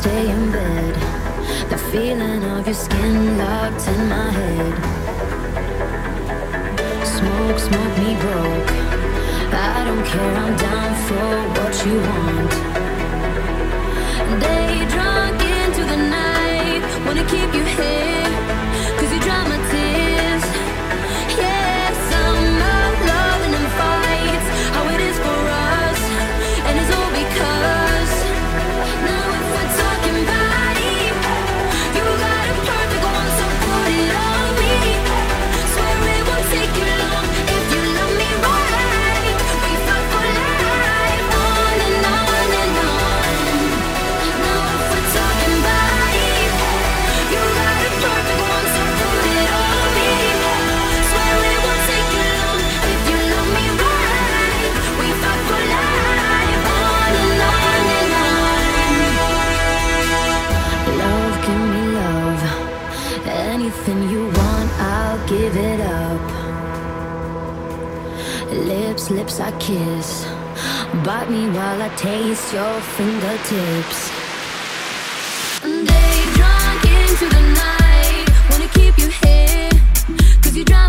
stay in bed. The feeling of your skin locked in my head. Smoke, smoke me broke. I don't care, I'm down for what you want. Day drunk into the night. Wanna keep you here, cause you dry my tears. Yeah, summer, loving and fights. How it is for us, and it's all because now if we're talking body, you got a perfect one, so put it on me. Swear it won't take you long if you love me right. We fight for life, on and on and on. Now if we're talking body, you got a perfect one, so put it on me. Swear it won't take you long if you love me right. We fight for life, on and on and on. Love, give me love. Anything you want, I'll give it up. Lips, lips I kiss. Bite me while I taste your fingertips. Day drunk into the night. Wanna keep you here, cause you drive